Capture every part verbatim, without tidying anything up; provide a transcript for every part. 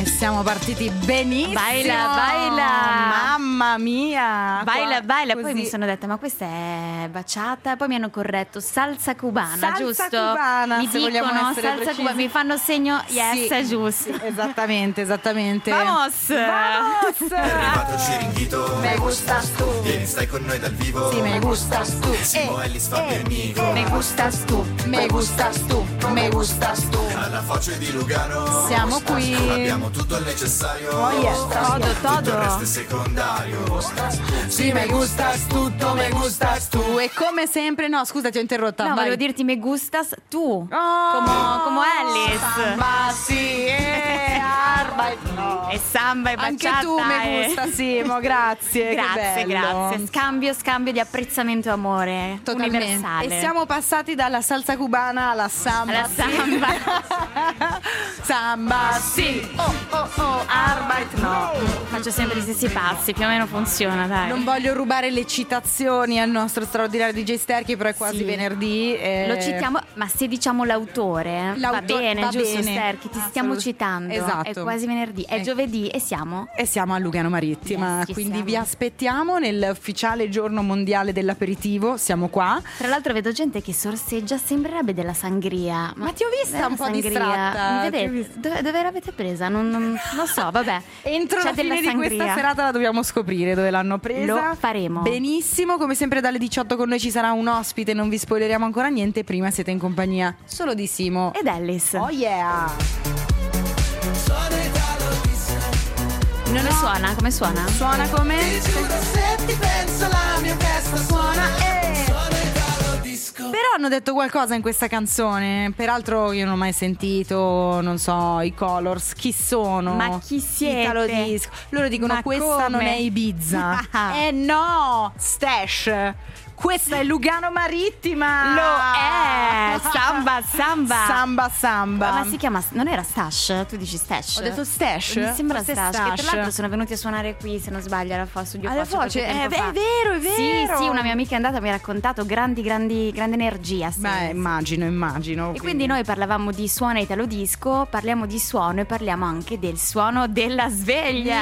E siamo partiti benissimo. Baila, baila. Mamma mia. Baila, baila. Così. Poi mi sono detta, ma questa è baciata. Poi mi hanno corretto salsa cubana, Salsa giusto? cubana, mi se dicono vogliamo essere salsa precisi. cubana, mi fanno segno yes, Sì, è giusto. sì, esattamente, esattamente. Vamos! Vamos! È arrivato Chiringhito, Me gustas tu. vieni stai con noi dal vivo. Sì, me gustas tu. Simo, Eh, Ellis, Fabio e Nico. Me gustas tu. Me gustas tu. Me gustas tu. Alla Foce di Lugano Siamo qui. abbiamo tutto il necessario. Oh yes. Todo, Tutto il resto todo. è secondario. Sì, me gustas tutto, me gustas tu. E come sempre, no, scusa, ti ho interrotta. No, vai. volevo dirti me gustas tu. Oh, Come, come Alice. Samba, sì, eh, Arbeit, no. E samba e Anche baciata. tu me e- gusta, Simo, grazie. che Grazie, bello. grazie. Scambio, scambio di apprezzamento e amore. Totalmente. Universale. E siamo passati dalla salsa cubana alla samba. Alla sì. samba. Samba, sì. Oh, oh, oh, Arbeit, no. Faccio sempre gli stessi passi, più o meno funziona, dai. Non voglio rubare le citazioni al nostro straordinario D J Sterchi, però è quasi Sì. venerdì. eh. Lo citiamo, ma se diciamo l'autore, va L'autore- bene, va giusto bene. Sterchi, ti stiamo Assolut- citando. esatto. È quasi venerdì, è Eh. giovedì e siamo? E siamo a Lugano Marittima, Yes, ci quindi siamo. vi aspettiamo nell'ufficiale giorno mondiale dell'aperitivo. Siamo qua. Tra l'altro vedo gente che sorseggia, sembrerebbe della sangria. Ma ti ho vista della un po' sangria. distratta, Mi ti ho vedete? vista. Dove, dove l'avete presa? Non, non, non so, vabbè. Entro C'è la fine della di questa sangria. serata la dobbiamo scoprire dove l'hanno presa. Lo faremo. Benissimo, come sempre dalle diciotto con noi ci sarà un ospite, non vi spoileriamo ancora niente, prima siete in compagnia solo di Simo. Ed Alice. Oh yeah! Non ne suona? Come suona? Suona come? Suona eh. Però hanno detto qualcosa in questa canzone. Peraltro io non ho mai sentito, non so, i Colors. Chi sono? Ma chi siete? Italo Disco. Loro dicono Ma questa come? non è Ibiza. Eh no, Stash. Questa è Lugano Marittima. Lo è! Samba, samba. Samba, samba. Ma si chiama, non era Stash? Tu dici Stash? Ho detto Stash? Mi sembra Forse Stash, che tra Stash. l'altro sono venuti a suonare qui, se non sbaglio, alla Fo Studio Alla Foce Foce, qualche è, tempo è fa. vero, è vero. Sì, sì, una mia amica è andata, mi ha raccontato grandi, grandi, grande energia. Sì, Beh, sì. immagino, immagino. E quindi noi parlavamo di suono italo disco, parliamo di suono e parliamo anche del suono della sveglia.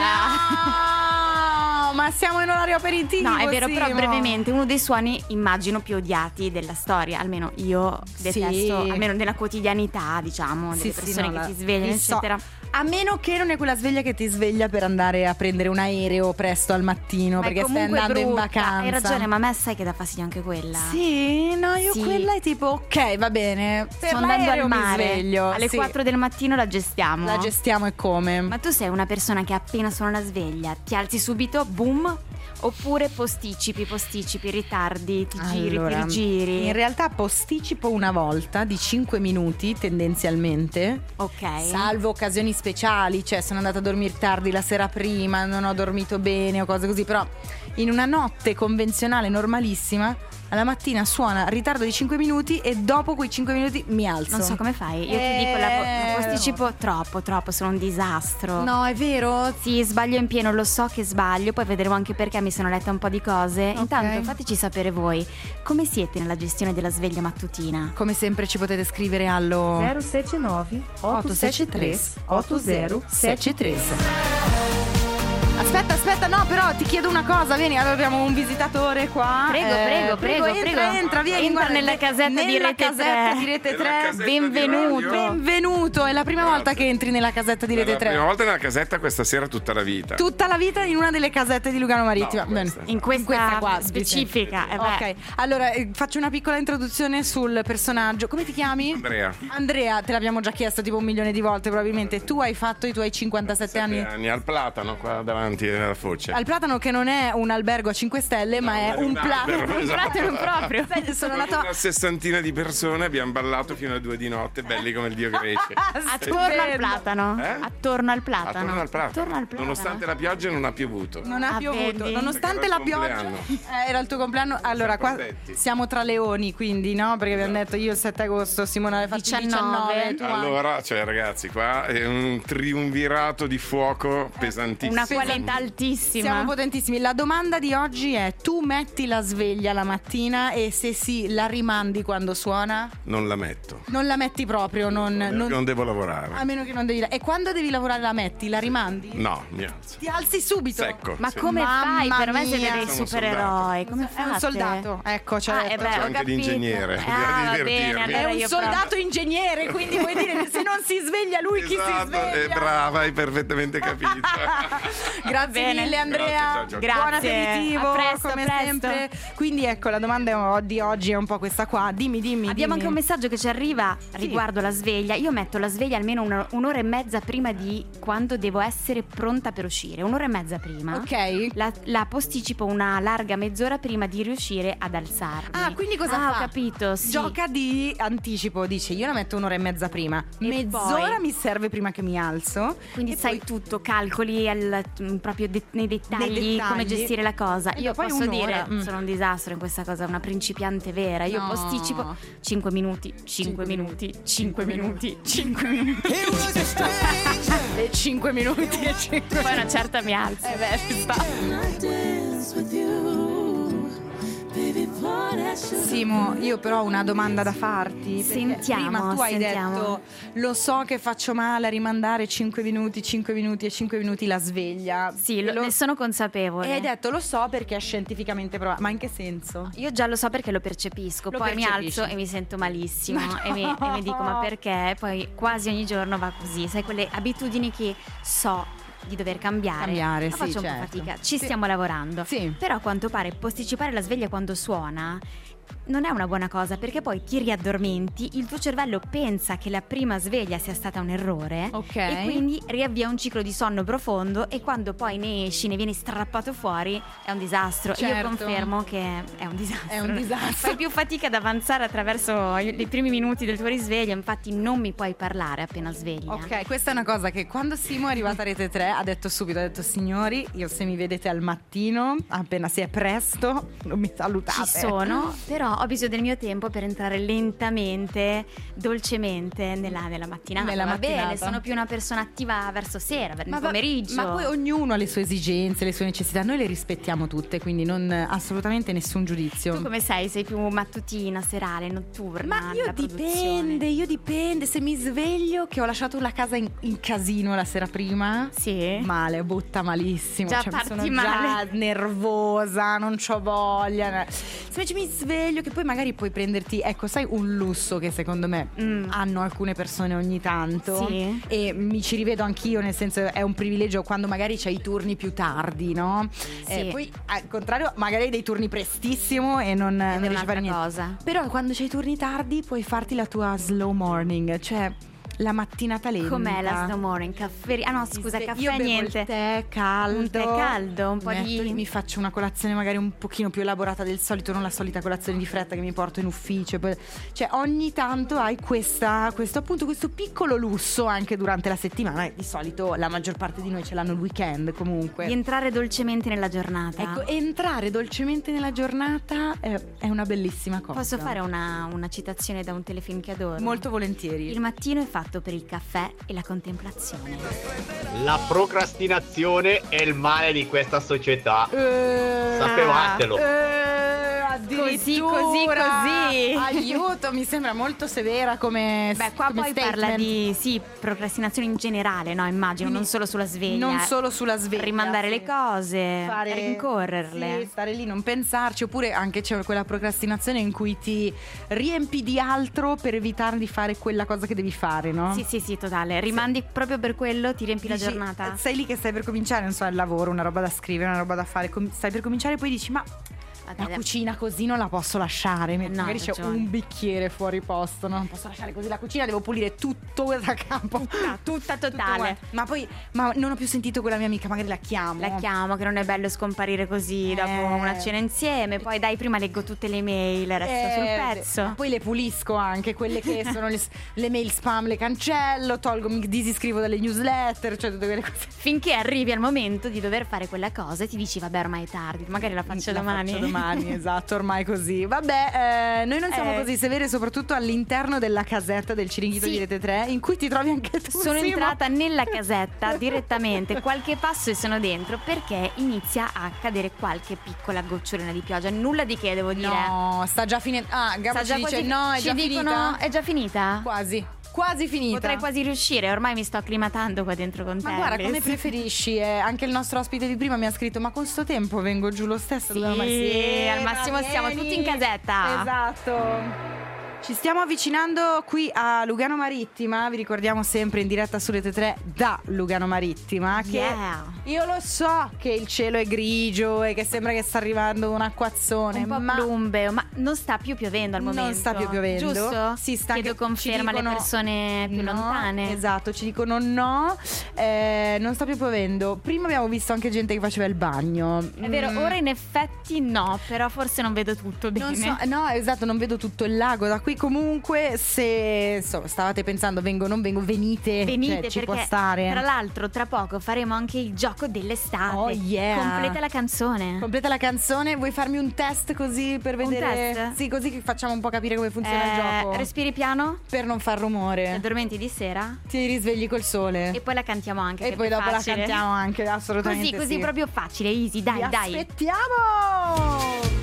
No, ma siamo in orario aperitivo. No, è vero, però Simo. brevemente, uno dei suoni immagino più odiati della storia, almeno io detesto, Sì. almeno nella quotidianità, diciamo, delle Sì, sì, persone no, che la- ti svegliano, il so- eccetera. A meno che non è quella sveglia che ti sveglia per andare a prendere un aereo presto al mattino, Ma è perché stai comunque andando in brutta. vacanza. Hai ragione, ma a me sai che dà fastidio anche quella. Sì, no, io Sì. quella è tipo, ok, va bene. Per Sto andando l'aereo al mi mare, sveglio. alle Sì. quattro del mattino la gestiamo. La gestiamo e come? Ma tu sei una persona che appena suona la sveglia ti alzi subito, boom, oppure posticipi, posticipi, ritardi, ti giri, Allora, ti rigiri. in realtà posticipo una volta di cinque minuti tendenzialmente. Ok. Salvo occasioni speciali, cioè sono andata a dormire tardi la sera prima, non ho dormito bene o cose così, però in una notte convenzionale normalissima, alla mattina suona ritardo di cinque minuti e dopo quei cinque minuti mi alzo. Non so come fai. Io Eh, ti dico, la, la posticipo troppo, troppo, sono un disastro. No, è vero? Sì, sbaglio in pieno, lo so che sbaglio, poi vedremo anche perché mi sono letta un po' di cose. Ok. Intanto fateci sapere voi, come siete nella gestione della sveglia mattutina? Come sempre ci potete scrivere allo zero sette nove otto sette tre otto zero sette tre. Aspetta, aspetta, no, però ti chiedo una cosa, vieni, allora abbiamo un visitatore qua. Prego, Eh, prego, prego, entra, prego. entra, vieni. Entra guarda, nella casetta di nella Rete casetta tre. di Rete Nella tre. casetta di Benvenuto. radio. Benvenuto, è la prima volta che entri nella casetta di È Rete la prima tre. volta nella casetta questa sera tutta la vita. Tutta la vita in una delle casette di Lugano Marittima. No, Bene. questa. In questa, qua, specifica. eh beh. Ok, allora eh, faccio una piccola introduzione sul personaggio. Come ti chiami? Andrea, Andrea, te l'abbiamo già chiesto tipo un milione di volte probabilmente. Tu hai fatto i tuoi cinquantasette sette anni anni al Platano qua davanti alla Foce. al Platano, che non è un albergo a cinque stelle, ma è un albero, Platano. esatto. Platano proprio. Sai, sono andata Una sessantina di persone, abbiamo ballato fino alle due di notte, belli come il dio Grece. Attorno al Stupendo. platano. Eh? Attorno al platano. Attorno al Platano. Attorno al platano. Nonostante la pioggia non ha piovuto. Non ha Ah, piovuto, vedi? nonostante Perché la era il pioggia. compleanno. Eh, era il tuo compleanno. Allora, qua protetti. siamo tra leoni, quindi, no? Perché abbiamo detto io il sette agosto, Simona aveva fatto il diciannove. diciannove. tu anche. Allora, cioè ragazzi, qua è un triumvirato di fuoco pesantissimo. Una qualità altissima. Siamo potentissimi. La domanda di oggi è: tu metti la sveglia la mattina e se sì, la rimandi quando suona? Non la metto. Non la metti proprio, non, A meno non- che non devo lavorare. a meno che non devi. E quando devi lavorare la metti? La rimandi? No, mi alzo. Ti alzi subito. Secco. Ma sì. come Mamma fai? Per me siete mia. dei Sono un supereroi. Come È fate? un soldato, ecco, cioè, Ah, eh beh, Faccio ho anche capito. l'ingegnere, per Ah, va divertirmi. bene, È è allora un io soldato proprio- ingegnere, quindi vuoi dire se non si sveglia lui chi si Esatto, sveglia? è brava, hai perfettamente capito. Grazie bene. mille Andrea. Grazie, ciao, ciao. Buon Grazie. aperitivo, A presto, come a presto. sempre. Quindi ecco, la domanda di oggi è un po' questa qua. Dimmi, dimmi. Abbiamo dimmi. anche un messaggio che ci arriva riguardo la sveglia. Io metto la sveglia almeno una- un'ora e mezza prima di quando devo essere pronta per uscire. Un'ora e mezza prima. Ok. La, la posticipo una larga mezz'ora prima di riuscire ad alzarmi. Ah, quindi cosa ah, fa? ho capito, sì. Gioca di anticipo, dice io la metto un'ora e mezza prima. E Mezz'ora poi? mi serve prima che mi alzo. Quindi e sai poi- tutto, calcoli al- mm, proprio de- nei, dettagli, Nei dettagli. come gestire la cosa. E Io poi posso un'ora, dire, mm. sono un disastro in questa cosa, una principiante vera. Io No. posticipo cinque minuti, cinque minuti, cinque minuti, cinque minuti. E cinque minuti e cinque. Poi una certa mi alzo. Eh beh, ci sta. Simo, io però ho una domanda da farti. perché Sentiamo, Prima tu hai sentiamo. detto lo so che faccio male a rimandare cinque minuti, cinque minuti e cinque minuti la sveglia. Sì, E lo- lo- ne sono consapevole. E hai detto lo so perché è scientificamente provato. Ma in che senso? Io già lo so perché lo percepisco, Lo poi mi percepisci. alzo e mi sento malissimo Ma e, mi, no. e mi dico ma perché? Poi quasi ogni giorno va così, sai quelle abitudini che so di dover cambiare. Cambiare, Ma sì, faccio un certo. po' fatica, ci Sì. stiamo lavorando. Sì. Però a quanto pare posticipare la sveglia quando suona non è una buona cosa perché poi ti riaddormenti, il tuo cervello pensa che la prima sveglia sia stata un errore Ok. e quindi riavvia un ciclo di sonno profondo e quando poi ne esci, ne vieni strappato fuori è un disastro. Io Certo. confermo che è un disastro. È un disastro. Fai più fatica ad avanzare attraverso i i primi minuti del tuo risveglio, infatti non mi puoi parlare appena sveglia. Ok, questa è una cosa che quando Simo è arrivata a Rete tre ha detto subito, ha detto signori, io se mi vedete al mattino, appena si è presto, non mi salutate. Ci sono, però ho bisogno del mio tempo per entrare lentamente, dolcemente nella, nella mattinata. Nella Va mattinata. bene, sono più una persona attiva verso sera, nel va- pomeriggio. ma poi ognuno ha le sue esigenze, le sue necessità, noi le rispettiamo tutte, quindi non assolutamente nessun giudizio. Tu come sei? Sei più mattutina, serale, notturna? Ma io nella dipende, produzione? io dipende. Se mi sveglio che ho lasciato la casa in, in casino la sera prima, Sì. male, butta malissimo. Già cioè, mi sono parti già male. nervosa, non c'ho voglia. Se invece mi sveglio, che poi magari puoi prenderti, ecco, sai, un lusso che secondo me Mm. hanno alcune persone ogni tanto. Sì. E mi ci rivedo anch'io, nel senso è un privilegio quando magari c'hai i turni più tardi, no? Eh, poi al contrario, magari hai dei turni prestissimo e non, non Ed è riesci a fare un'altra niente. cosa. Però quando c'hai i turni tardi puoi farti la tua slow morning, cioè la mattinata lenta. Com'è la slow morning? Caffè? Ah no, scusa, Io caffè bevo niente. il tè caldo. Un tè caldo, un po' metto di- lì, mi faccio una colazione magari un pochino più elaborata del solito, non la solita colazione di fretta che mi porto in ufficio. Poi- Cioè ogni tanto hai questa, questo appunto questo piccolo lusso anche durante la settimana. Di solito la maggior parte di noi ce l'hanno il weekend comunque. Di entrare dolcemente nella giornata. Ecco, entrare dolcemente nella giornata è, è una bellissima cosa. Posso fare una, una citazione da un telefilm che adoro? Molto volentieri. Il mattino è fatto per il caffè e la contemplazione. La procrastinazione è il male di questa società. Eh, Sapevatelo. eh, Così, addirittura. così, così. Aiuto, mi sembra molto severa come Beh, qua come poi parla statement. di sì, procrastinazione in generale, no? Immagino, Quindi non solo sulla sveglia. Non solo sulla sveglia. Rimandare sì. le cose, Fare- rincorrerle. Sì, stare lì, non pensarci. Oppure anche c'è quella procrastinazione in cui ti riempi di altro per evitare di fare quella cosa che devi fare, no? Sì, sì, sì, totale. Rimandi proprio per quello, ti riempi la Dici, giornata. sei lì che stai per cominciare, non so, il lavoro, una roba da scrivere, una roba da fare, com- stai per cominciare e poi dici ma Vabbè, la dai. cucina così non la posso lasciare, No, magari hai c'è ragione. un bicchiere fuori posto, no? Non posso lasciare così la cucina, devo pulire tutto da capo, Tutta, tutta Tutto totale. quanto. Ma poi ma non ho più sentito quella mia amica, magari la chiamo. La chiamo, che non è bello scomparire così Eh. dopo una cena insieme. Poi dai, prima leggo tutte le mail, resto Eh, sul ma pezzo. poi le pulisco anche, quelle che sono le, le mail spam, le cancello, tolgo, mi disiscrivo dalle newsletter, cioè tutte quelle cose. Finché arrivi al momento di dover fare quella cosa e ti dici vabbè ormai è tardi, magari la faccio La domani. faccio domani, esatto, ormai così. Vabbè, eh, noi non siamo Eh. così severi, soprattutto all'interno della casetta del Ciringhito Sì. di Rete tre, in cui ti trovi anche tu. Sono Simo. entrata nella casetta direttamente, qualche passo e sono dentro perché inizia a cadere qualche piccola gocciolina di pioggia. Nulla di che, devo dire. No, sta già finendo. Ah, Gabbo Sta ci dice quasi- no, è ci già dicono, finita. è già finita? Quasi, quasi finita. Potrei quasi riuscire, ormai mi sto acclimatando qua dentro con te. Ma guarda, Alice. come preferisci? Eh, anche il nostro ospite di prima mi ha scritto: ma con sto tempo vengo giù lo stesso. Sì, Ma sì, al massimo va stiamo vieni. tutti in casetta. Esatto. Ci stiamo avvicinando qui a Lugano Marittima, vi ricordiamo sempre in diretta su Rete tre da Lugano Marittima che Yeah. io lo so che il cielo è grigio e che sembra che sta arrivando un acquazzone, Un po' ma plumbeo, ma non sta più piovendo al momento. non sta più piovendo. Giusto? Si sta Chiedo che- conferma ci dicono- alle persone più no, lontane. Esatto, ci dicono no, eh, non sta più piovendo. Prima abbiamo visto anche gente che faceva il bagno. È vero, Mm, ora in effetti no, però forse non vedo tutto bene. non so, no, esatto, non vedo tutto il lago da qui. Comunque, se insomma, stavate pensando vengo o non vengo, venite. Venite cioè, ci perché può stare. tra l'altro tra poco faremo anche il gioco dell'estate. Oh, yeah. Completa la canzone. Completa la canzone, vuoi farmi un test così per Un vedere? test? Sì, così che facciamo un po' capire come funziona il Eh, gioco. respiri piano, Per non far ti rumore. addormenti di sera Ti risvegli col sole. e poi la cantiamo anche. E perché poi è dopo la facile. cantiamo anche, assolutamente. Così, così sì. proprio facile, easy, dai, Vi dai. aspettiamo!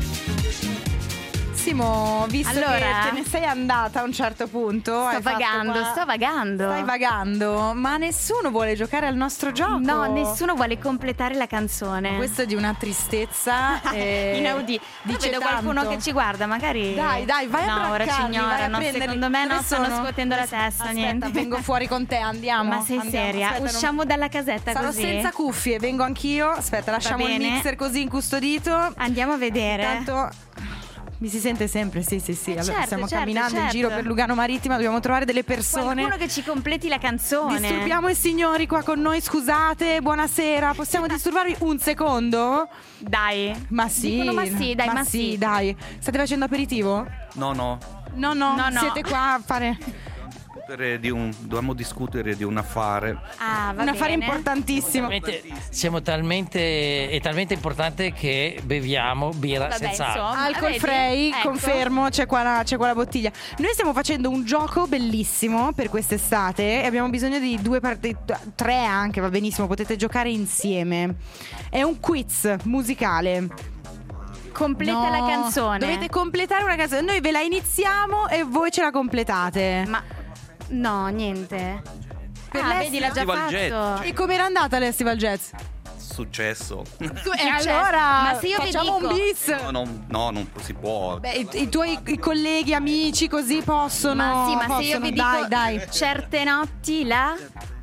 Simo, visto Allora? che te ne sei andata a un certo punto, hai Sto fatto vagando, qua- sto vagando. Stai vagando, ma nessuno vuole giocare al nostro gioco. No, nessuno vuole completare la canzone. Questo è di una tristezza eh, inaudito. dice Vedo qualcuno tanto. che ci guarda, magari. Dai, dai, vai a No, ora ci braccarli, vai ignorano. a prenderli. Secondo me no, Dove stanno sono? scuotendo la testa. Aspetta, niente. vengo fuori con te, andiamo. Ma sei andiamo. seria? Aspetta, non- Usciamo dalla casetta Sarò così. senza cuffie, vengo anch'io. Aspetta, lasciamo il bene. mixer così incustodito. Andiamo a vedere. Intanto mi si sente sempre, sì, sì, sì. Allora certo, stiamo certo, camminando in certo. giro per Lugano Marittima, dobbiamo trovare delle persone. Qualcuno che ci completi la canzone. Disturbiamo i signori qua con noi, scusate, buonasera. Possiamo disturbarvi un secondo? Dai. Ma sì. Dicono ma sì, dai, ma, sì. dai. State facendo aperitivo? No, no, No, no, No, no. siete qua a fare discutere di un- dobbiamo discutere di un affare. Ah, va un affare bene. importantissimo. Veramente, siamo talmente è talmente importante che beviamo birra Vabbè, senza alcol. insomma. Alcol vedi? free, Ecco. confermo, c'è qua, la, c'è qua la bottiglia. Noi stiamo facendo un gioco bellissimo per quest'estate e abbiamo bisogno di due parti, tre anche, va benissimo, potete giocare insieme. È un quiz musicale. Completa No, la canzone. Dovete completare una canzone. Noi ve la iniziamo e voi ce la completate. Ma no, niente. Per ah, lei vedi, l'ha già Festival fatto. Jazz. E com'era andata l'Festival Jazz? Successo. E Successo. allora Ma se io vi facciamo dico- un bis. No, no, no, non si può. Beh, i, i tuoi i colleghi, amici così possono. Ma sì, ma se io possono. vi dico Dai, dai. certe notti là,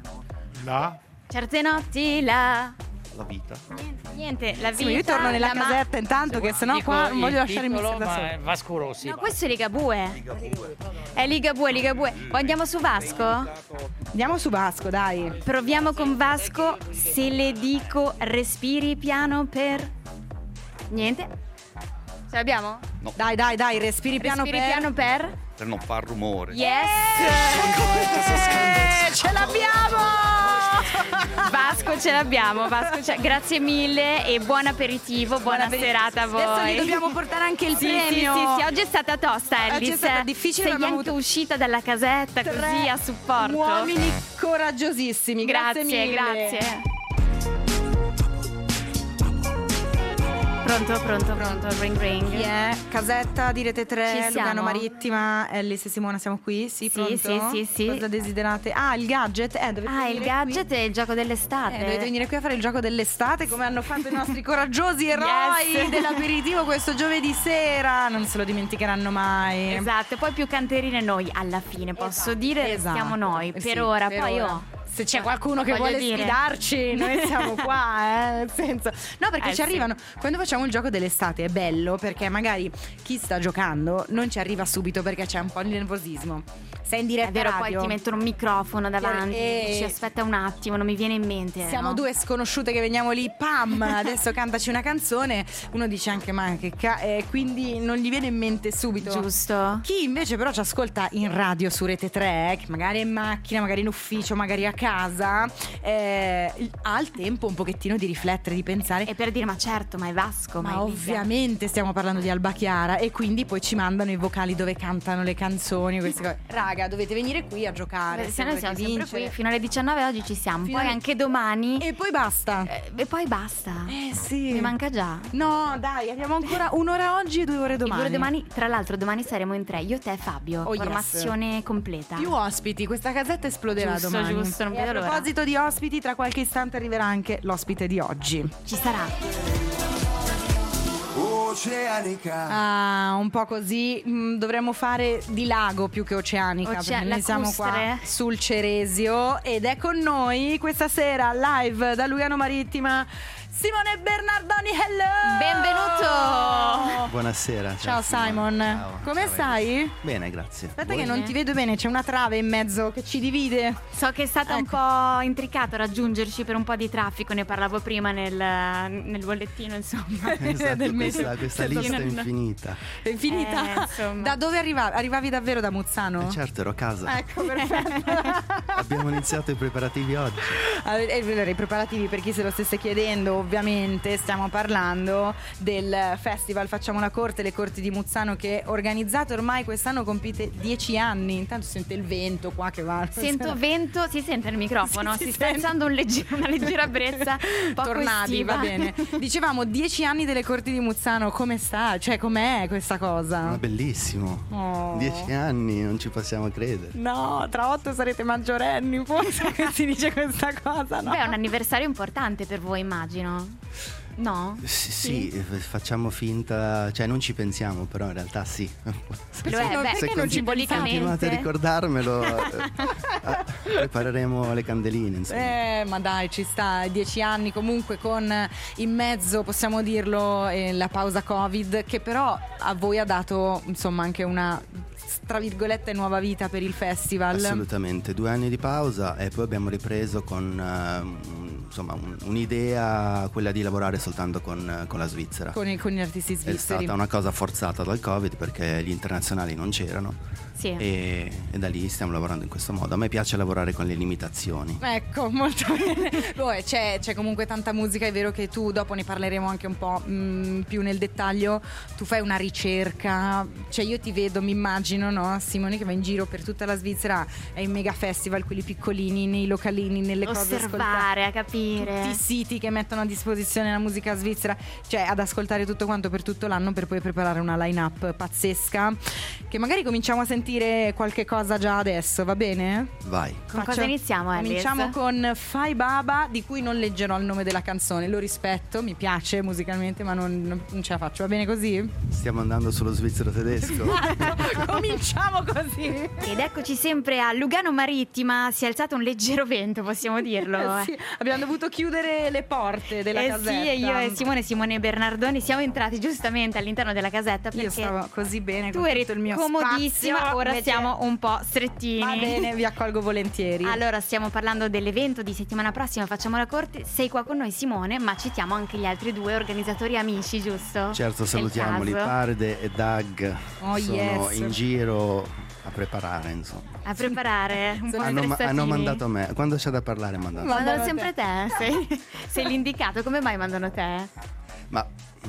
là? certe notti là. La vita. Niente, niente, la vita. Sì, ma io torno nella la ma- casetta intanto che sennò Dico qua non voglio il lasciare il titolo, mixer da ma solo. è Vasco Rossi. No, questo è Ligabue. È Ligabue, Ligabue. O andiamo su Vasco? Andiamo su Vasco, dai. Proviamo con Vasco. Se le dico respiri piano per... Niente. Ce l'abbiamo? Dai, dai, dai, respiri piano Respiri per... piano per... Per non far rumore. Yes! Eh, ce l'abbiamo! Vasco ce l'abbiamo, Vasco ce- grazie mille e buon aperitivo, buona Buona serata a voi. Adesso gli dobbiamo portare anche il Sì, premio. Sì, sì, sì, oggi è stata tosta, Oggi Ellis. è stata difficile, Sei abbiamo anche avuto uscita dalla casetta Tre così a supporto. Uomini coraggiosissimi, grazie, Grazie, mille. grazie. Pronto, pronto, pronto, ring ring. Chi è? Casetta di Rete Ci tre, siamo. Lugano Marittima, Ellis e Simona siamo qui? Sì, Sì, pronto? sì, sì, sì. Cosa desiderate? Ah, il gadget? Eh, dovete Ah, il venire gadget qui. è il gioco dell'estate. Eh, dovete venire qui a fare il gioco dell'estate come hanno fatto i nostri coraggiosi eroi Yes. dell'aperitivo questo giovedì sera. Non se lo dimenticheranno mai. Esatto, poi più canterine noi alla fine, posso dire, Esatto. siamo noi. Per Sì, ora, per poi ora. oh. Se c'è qualcuno che Voglio vuole dire. sfidarci, noi siamo qua, eh, nel senso. No, perché Eh, ci sì. arrivano. Quando facciamo il gioco dell'estate è bello perché magari chi sta giocando non ci arriva subito perché c'è un po' di nervosismo. Sei in diretta È vero, poi radio. ti mettono un microfono davanti, E- dici aspetta un attimo, non mi viene in mente. Siamo no? due sconosciute che veniamo lì, pam, adesso cantaci una canzone. Uno dice anche ma che ca- e quindi non gli viene in mente subito. Giusto. Chi invece però ci ascolta in radio su Rete tre, che magari è in macchina, magari in ufficio, magari a casa eh, ha il tempo un pochettino di riflettere, di pensare. E per dire ma certo, ma è Vasco, ma, Ma è Liga. ovviamente stiamo parlando di Alba Chiara, e quindi poi ci mandano i vocali dove cantano le canzoni, queste cose. Raga, dovete venire qui a giocare. Beh, se se noi volete siamo sempre vincere. qui fino alle diciannove, oggi ci siamo, Fino poi alle- anche domani E poi basta. eh, e poi basta. Eh sì. Mi manca già. No, dai, abbiamo ancora un'ora oggi e due ore domani. E pure domani, tra l'altro domani saremo in tre, io, te e Fabio, Oh, yes. formazione completa. Più ospiti, questa casetta esploderà Giusto, domani. giusto, non E vedo a l'ora. proposito di ospiti, tra qualche istante arriverà anche l'ospite di oggi. Ci sarà. Oceanica. Ah, un po' così. mm, Dovremmo fare di lago più che oceanica, Oce- perché noi siamo qua lacustre. sul Ceresio, ed è con noi questa sera live da Lugano Marittima Simone Bernardoni. Hello! Benvenuto! Buonasera. Ciao Simon, Ciao. come Ciao, stai? Bene, grazie. Aspetta Voi? che non ti vedo bene, c'è una trave in mezzo che ci divide. So che è stato un Ecco. po' intricato raggiungerci per un po' di traffico, ne parlavo prima nel, nel bollettino, insomma. Esatto, del mese. questa, questa Certo, lista è no, no. infinita. È finita. Eh, insomma. Da dove arrivavi? Arrivavi davvero da Muzzano? Eh, certo, ero a casa. Ecco, perfetto. Abbiamo iniziato i preparativi oggi. Allora, i preparativi, per chi se lo stesse chiedendo, ovviamente stiamo parlando del festival Facciamo la Corte, le Corti di Muzzano, che organizzate ormai quest'anno, compite dieci anni. Intanto sente il vento qua che va. Sento vento, si sente il microfono, Sì, si, si sta sente. alzando un legge- una leggera brezza. Poco Tornati, estiva. va bene. Dicevamo dieci anni delle Corti di Muzzano, come sta? Cioè, com'è questa cosa? Ma bellissimo. Oh. Dieci anni, non ci possiamo credere. No, tra otto sarete maggiorenni, forse che si dice questa cosa, no? Beh, è un anniversario importante per voi, immagino. No? Sì, sì, facciamo finta, cioè non ci pensiamo, però in realtà sì. Lo Sì, è, no, beh, perché non ci simbolicamente. Continuate a ricordarmelo, eh, eh, prepareremo le candeline, insomma. Eh, ma dai, ci sta, dieci anni comunque con in mezzo, possiamo dirlo, eh, la pausa Covid, che però a voi ha dato, insomma, anche una, tra virgolette, nuova vita per il festival. Assolutamente, due anni di pausa e poi abbiamo ripreso con eh, un- insomma un- un'idea, quella di lavorare soltanto con, con la Svizzera. Con, i- con gli artisti È svizzeri. stata una cosa forzata dal Covid perché gli internazionali non c'erano Sì. e, e da lì stiamo lavorando in questo modo. A me piace lavorare con le limitazioni. Ecco, molto bene. Poi c'è, c'è comunque tanta musica, è vero che tu, dopo ne parleremo anche un po' mh, più nel dettaglio, tu fai una ricerca, cioè io ti vedo, mi immagino, no? Simone che va in giro per tutta la Svizzera, ai mega festival, quelli piccolini, nei localini, nelle cose ascoltate. Osservare, a capire. Tutti i siti che mettono a disposizione la musica svizzera, cioè ad ascoltare tutto quanto per tutto l'anno, per poi preparare una line-up pazzesca, che magari cominciamo a sentire qualche cosa già adesso, va bene? Vai. Con cosa iniziamo, Alice? Cominciamo con Fai Baba, di cui non leggerò il nome della canzone, lo rispetto, mi piace musicalmente, ma non, non- non ce la faccio, va bene così? Stiamo andando sullo svizzero tedesco. Cominciamo così. Ed eccoci sempre a Lugano Marittima, si è alzato un leggero vento, possiamo dirlo. Eh sì, abbiamo dovuto chiudere le porte della eh casetta. sì, e io e Simone, Simone Bernardoni siamo entrati giustamente all'interno della casetta perché Io stavo così bene tu con eri tutto il mio comodissima, spazio, ora invece- siamo un po' strettini. Va bene, vi accolgo volentieri. Allora, stiamo parlando dell'evento di settimana prossima, Facciamo la Corte. Sei qua con noi, Simone, ma citiamo anche gli altri due organizzatori amici, giusto? Certo, È il salutiamoli, caso. Parde e Dag Oh, sono yes. in giro a preparare, insomma. A preparare un po' Hanno, ma- stressatini. hanno mandato me, quando c'è da parlare mandato. Ma- Mandano Mandano sempre te, sei, sei l'indicato, come mai mandano te? Ma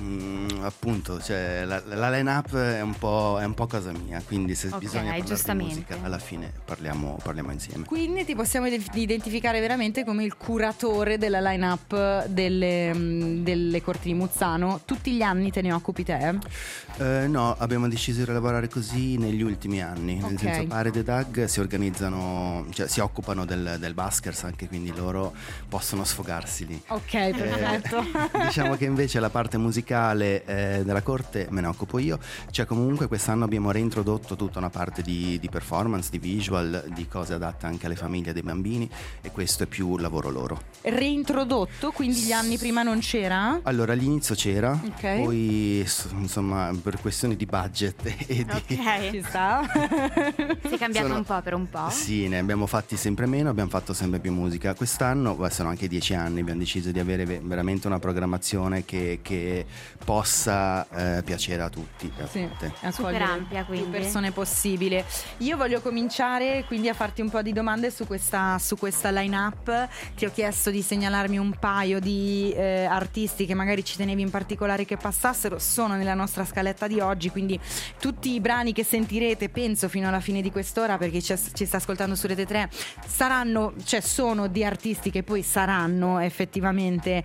mm, appunto, cioè, la, la line-up è un, po', è un po' cosa mia, quindi se Ok, bisogna parlare di giustamente. musica, alla fine parliamo, parliamo insieme. Quindi ti possiamo ide- identificare veramente come il curatore della line-up delle, mh, delle Corti di Muzzano. Tutti gli anni te ne occupi te? Eh, no, abbiamo deciso di lavorare così negli ultimi anni, nel Ok. senso Parade e Dag si organizzano, cioè si occupano del, del buskers, anche quindi loro possono sfogarsi lì. Ok, Eh, perfetto. diciamo che invece la parte musicale eh, della corte me ne occupo io. Cioè comunque quest'anno abbiamo reintrodotto tutta una parte di, di performance, di visual, di cose adatte anche alle famiglie dei bambini, e questo è più lavoro loro. Reintrodotto, quindi gli anni prima non c'era? Allora all'inizio c'era, Ok. poi s- insomma per questioni di budget e di... Ci Ok, sta? si è cambiato Sono- un po' per un po'. Sì, ne abbiamo fatti sempre meno, abbiamo fatto sempre più musica. Quest'anno, beh, sono anche dieci anni, abbiamo deciso di avere ve- veramente una programmazione che, che possa eh, piacere a tutti e a Sì, tutte. Super ampia, quindi. Più persone possibile. Io voglio cominciare quindi a farti un po' di domande su questa, su questa line-up. Ti ho chiesto di segnalarmi un paio di eh, artisti che magari ci tenevi in particolare che passassero. Sono nella nostra scaletta di oggi, quindi tutti i brani che sentirete, penso fino alla fine di quest'ora, perché ci, ci sta ascoltando su Rete tre, saranno, cioè sono di artisti che poi saranno effettivamente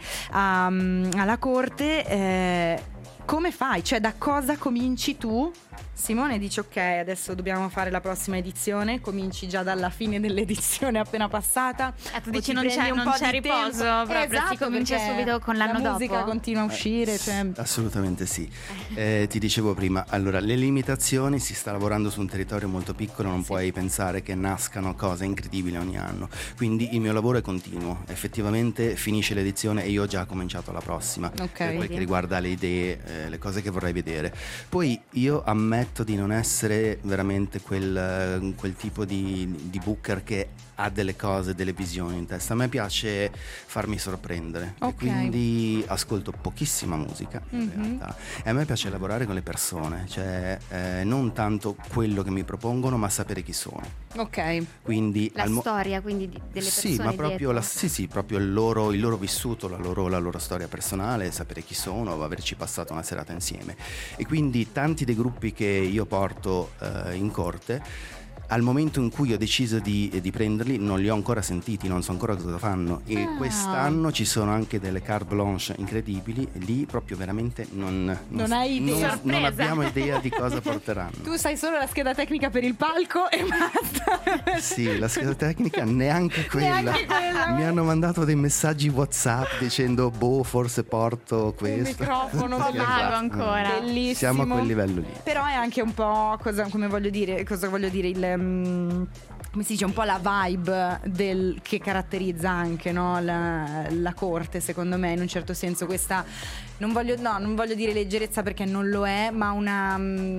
um, alla corte. Eh, come fai? Cioè, da cosa cominci tu? Simone dice ok, adesso dobbiamo fare la prossima edizione, cominci già dalla fine dell'edizione appena passata. Ah, tu o dici ti non prendi c'è, un non po' c'è di riposo, tempo. proprio si Esatto, comincia perché subito con l'anno la musica dopo. continua a uscire, cioè... Assolutamente sì. Eh, ti dicevo prima, allora le limitazioni, si sta lavorando su un territorio molto piccolo, non puoi pensare che nascano cose incredibili ogni anno, quindi il mio lavoro è continuo, effettivamente finisce l'edizione e io ho già cominciato la prossima, Ok. per quel che riguarda le idee, eh, le cose che vorrei vedere. Poi io ammetto di non essere veramente quel, quel tipo di, di booker che ha delle cose, delle visioni in testa. A me piace farmi sorprendere, Ok. e quindi ascolto pochissima musica in Mhm. realtà, e a me piace lavorare con le persone, cioè eh, non tanto quello che mi propongono, ma sapere chi sono. Ok. Quindi La al mo- storia quindi di- delle persone sì, ma proprio dietro. la, sì, sì, proprio il loro, il loro vissuto, la loro, la loro storia personale, sapere chi sono, averci passato una serata insieme. E quindi tanti dei gruppi che io porto eh, in corte, al momento in cui ho deciso di, di prenderli, non li ho ancora sentiti, non so ancora cosa fanno. E Ah. quest'anno ci sono anche delle carte blanche incredibili, e lì proprio veramente non, Non hai idea. non, non Sorpresa. abbiamo idea di cosa porteranno. Tu sai solo la scheda tecnica per il palco e basta. Sì, la scheda tecnica neanche quella. Neanche quella. Mi hanno mandato dei messaggi WhatsApp dicendo boh, forse porto Il questo. microfono Un po' vago ancora. Bellissimo. Siamo a quel livello lì. Però è anche un po' cosa, come voglio dire, cosa voglio dire il mm, come si dice, un po' la vibe del, che caratterizza anche, no, la, la corte, secondo me, in un certo senso, questa non voglio, no, non voglio dire leggerezza perché non lo è, ma una mm,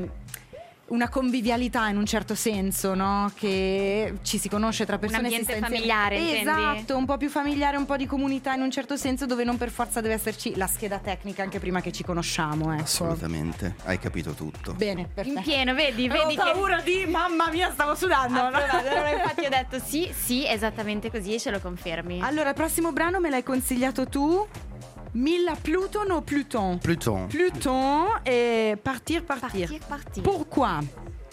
una convivialità in un certo senso, no? Che ci si conosce tra persone, ambiente si sta insieme. familiare, intendi? Esatto, un po' più familiare, un po' di comunità in un certo senso, dove non per forza deve esserci la scheda tecnica anche prima che ci conosciamo, ecco. Assolutamente, hai capito tutto. Bene, perfetto. In pieno, vedi, Avevo vedi che paura di mamma mia, stavo sudando. no? allora infatti ho detto sì, sì, esattamente così e ce lo confermi. Allora, il prossimo brano me l'hai consigliato tu. Milla Pluton o Pluton? Pluton, Pluton e Partir Partir. Partir, partir. Pourquoi?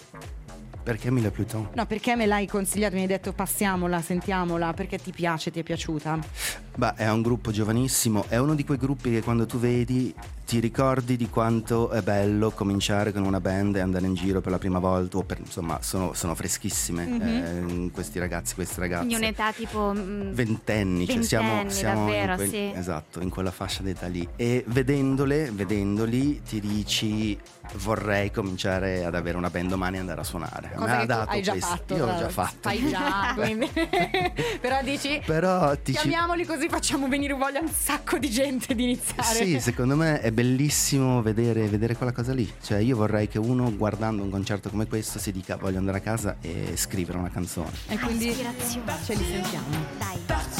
perché Mille Pluton? No, perché me l'hai consigliato, mi hai detto passiamola, sentiamola, perché ti piace, ti è piaciuta? Beh, è un gruppo giovanissimo, è uno di quei gruppi che quando tu vedi ti ricordi di quanto è bello cominciare con una band e andare in giro per la prima volta, o per, insomma sono, sono freschissime, Mhm. eh, questi ragazzi, queste ragazze. Quindi un'età tipo mm, Ventenni, cioè siamo, ventenni, siamo davvero, in quel- sì. esatto, in quella fascia d'età lì. E vedendole, vedendoli, ti dici vorrei cominciare ad avere una band domani e andare a suonare. A me Cosa ha che tu dato hai già questo- fatto. Io l'ho tra già l'altro. fatto. Fai già, quindi. Però dici Però ti ci... chiamiamoli così facciamo venire voglia a un sacco di gente di iniziare. Sì, secondo me è bellissimo vedere, vedere quella cosa lì. Cioè io vorrei che uno guardando un concerto come questo si dica voglio andare a casa e scrivere una canzone. E quindi ispirazione. ce li sentiamo. Dai.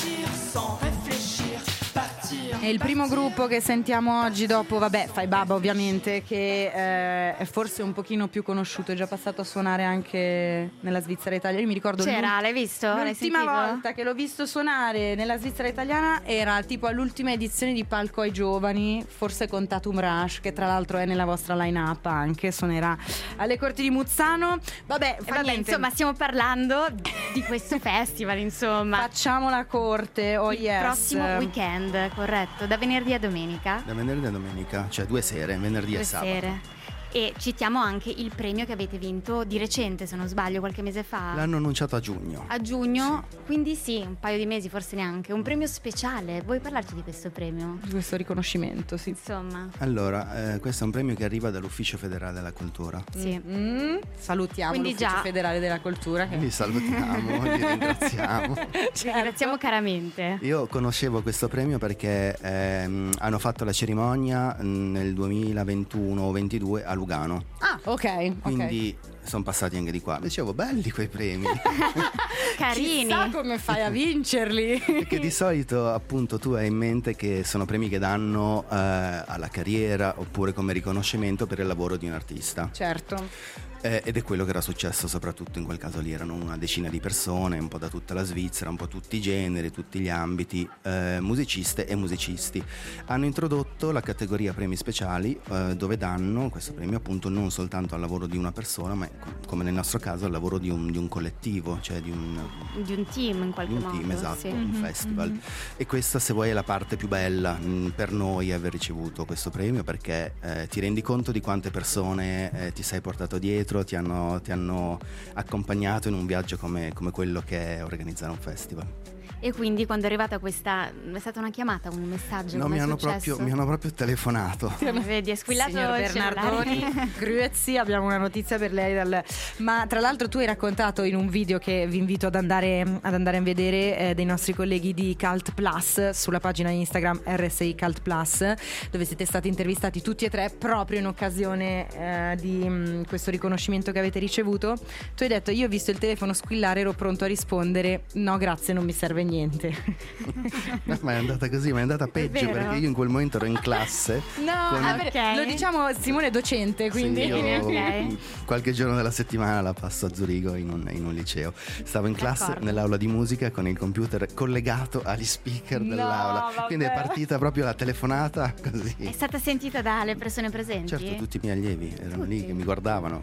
E il primo gruppo che sentiamo oggi dopo, vabbè, Fai Baba ovviamente, che eh, è forse un pochino più conosciuto, è già passato a suonare anche nella Svizzera italiana. Io mi ricordo C'era, l'ult- l'hai visto? L'hai l'ultima sentito? volta che l'ho visto suonare nella Svizzera italiana era tipo all'ultima edizione di Palco ai Giovani, forse con Tatum Rush, che tra l'altro è nella vostra line-up anche, suonerà alle Corti di Muzzano. Vabbè, E fa vabbè, niente. insomma, stiamo parlando di questo festival, insomma. Facciamo la corte, oh il yes. prossimo weekend, corretto, da venerdì a domenica. Da venerdì a domenica, cioè due sere, venerdì Due e sabato. sere. E citiamo anche il premio che avete vinto di recente, se non sbaglio, qualche mese fa. L'hanno annunciato a giugno. A giugno, quindi sì, un paio di mesi, forse neanche. Un premio speciale. Vuoi parlarci di questo premio? Questo riconoscimento, sì. Insomma, Allora, eh, questo è un premio che arriva dall'Ufficio Federale della Cultura. sì. Mm, salutiamo Quindi l'Ufficio già- Federale della Cultura che Li salutiamo, li ringraziamo. Ci ringraziamo caramente. Io conoscevo questo premio perché ehm, hanno fatto la cerimonia mh, nel duemilaventuno o ventidue all'U Lugano. Ah, ok. Quindi okay. sono passati anche di qua. Dicevo, belli quei premi. Carini. Chissà come fai a vincerli. Perché di solito appunto tu hai in mente che sono premi che danno eh, alla carriera oppure come riconoscimento per il lavoro di un artista. Certo. Eh, ed è quello che era successo soprattutto in quel caso lì, erano una decina di persone, un po' da tutta la Svizzera, un po' tutti i generi, tutti gli ambiti, eh, musiciste e musicisti. Hanno introdotto la categoria premi speciali eh, dove danno questo premio appunto non soltanto al lavoro di una persona, ma come nel nostro caso al lavoro di un, di un collettivo, cioè di un, di un team in qualche di un modo. team, esatto, sì. un mm-hmm. festival. Mm-hmm. E questa, se vuoi, è la parte più bella mh, per noi aver ricevuto questo premio, perché eh, ti rendi conto di quante persone eh, ti sei portato dietro, ti hanno, ti hanno accompagnato in un viaggio come, come quello che è organizzare un festival. E quindi quando è arrivata questa, è stata una chiamata, un messaggio? No, mi hanno, proprio, mi hanno proprio telefonato. Ah, vedi, è squillato Signor il Bernardoni Gruezzi, abbiamo una notizia per lei dal... Ma tra l'altro tu hai raccontato in un video che vi invito ad andare, ad andare a vedere eh, dei nostri colleghi di Cult Plus sulla pagina Instagram R S I Cult Plus, dove siete stati intervistati tutti e tre proprio in occasione eh, di mh, questo riconoscimento che avete ricevuto. Tu hai detto: io ho visto il telefono squillare, ero pronto a rispondere no grazie, non mi serve niente. No, ma è andata così, ma è andata peggio, perché io in quel momento ero in classe. No, con... ah, okay. Lo diciamo, Simone è docente, quindi sì, io okay. qualche giorno della settimana la passo a Zurigo in un, in un liceo. Stavo in classe D'accordo. nell'aula di musica con il computer collegato agli speaker no, dell'aula. vabbè. Quindi è partita proprio la telefonata così. È stata sentita dalle persone presenti? Certo, tutti i miei allievi erano tutti. lì che mi guardavano.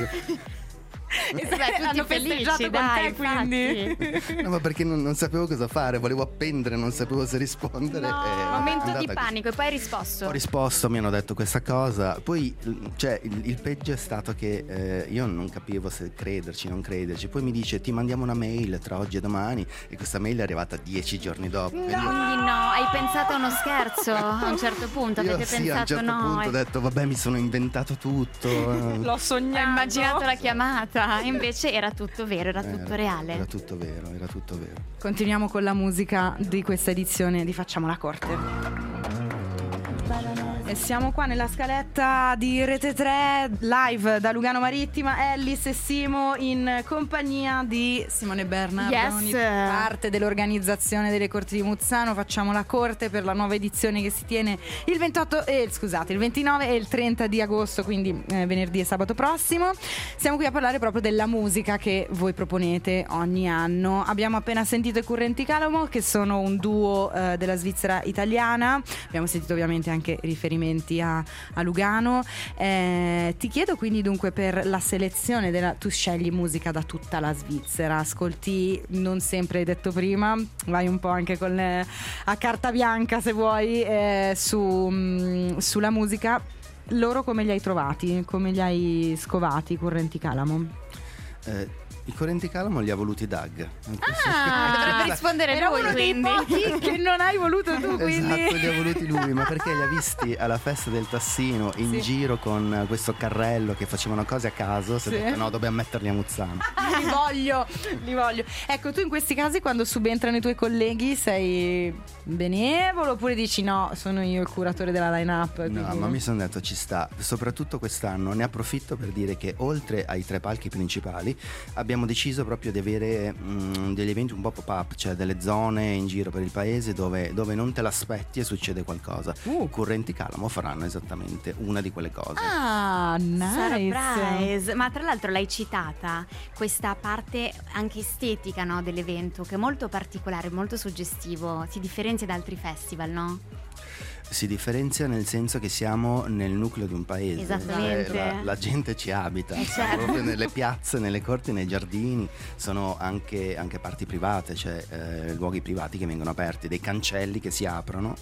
E vabbè, tutti hanno felici, festeggiato dai, con te, quindi. No, ma perché non, non sapevo cosa fare, volevo appendere, non sapevo se rispondere. No, e momento di così. panico. E poi hai risposto? Ho risposto, mi hanno detto questa cosa. Poi, cioè, il, il peggio è stato che eh, io non capivo se crederci, non crederci. Poi mi dice: ti mandiamo una mail tra oggi e domani. E questa mail è arrivata dieci giorni dopo. No, quindi no, hai pensato a uno scherzo a un certo punto? Io Avete sì, pensato a un certo no? punto hai... ho detto: vabbè, mi sono inventato tutto. L'ho sognato. Ho immaginato la chiamata, invece era tutto vero, era tutto era, reale. Era tutto vero, era tutto vero. Continuiamo con la musica di questa edizione di Facciamo la Corte. E siamo qua nella scaletta di Rete tre, live da Lugano Marittima, Ellis e Simo in compagnia di Simone Bernardoni, Yes. parte dell'organizzazione delle Corti di Muzzano. Facciamo la Corte per la nuova edizione che si tiene il ventotto eh, scusate, il ventinove e il trenta di agosto, quindi eh, venerdì e sabato prossimo. Siamo qui a parlare proprio della musica che voi proponete ogni anno. Abbiamo appena sentito i Currenti Calamo, che sono un duo eh, della Svizzera italiana. Abbiamo sentito ovviamente anche riferimenti A, a Lugano. Eh, ti chiedo quindi dunque per la selezione della, tu scegli musica da tutta la Svizzera, ascolti, non sempre hai detto prima, vai un po' anche con le, a carta bianca se vuoi eh, su, mh, sulla musica. Loro come li hai trovati? Come li hai scovati i Currenti Calamo? Eh, I Currenti Calamo li ha voluti Doug. Ah, dovrebbe rispondere Era lui, uno dei quindi. pochi che non hai voluto tu, quindi. Esatto, li ha voluti lui, ma perché li ha visti alla festa del Tassino in Sì. giro con questo carrello che facevano cose a caso. Si è Sì. detto: no, dobbiamo metterli a Muzzano. li voglio, li voglio. Ecco, tu in questi casi quando subentrano i tuoi colleghi sei benevolo oppure dici no, sono io il curatore della line-up? No, quindi- ma mi sono detto ci sta. Soprattutto quest'anno ne approfitto per dire che oltre ai tre palchi principali abbiamo deciso proprio di avere mh, degli eventi un po' pop-up, cioè delle zone in giro per il paese dove, dove non te l'aspetti e succede qualcosa. Uh. Currenti Calamo faranno esattamente una di quelle cose. Ah, nice. Surprise. Ma tra l'altro l'hai citata questa parte anche estetica, no, dell'evento, che è molto particolare, molto suggestivo, si differenzia da altri festival, no? Si differenzia nel senso che siamo nel nucleo di un paese. Esattamente. Cioè, la, la gente ci abita, Eh, siamo certo. proprio nelle piazze, nelle corti, nei giardini, sono anche, anche parti private, cioè eh, luoghi privati che vengono aperti, dei cancelli che si aprono.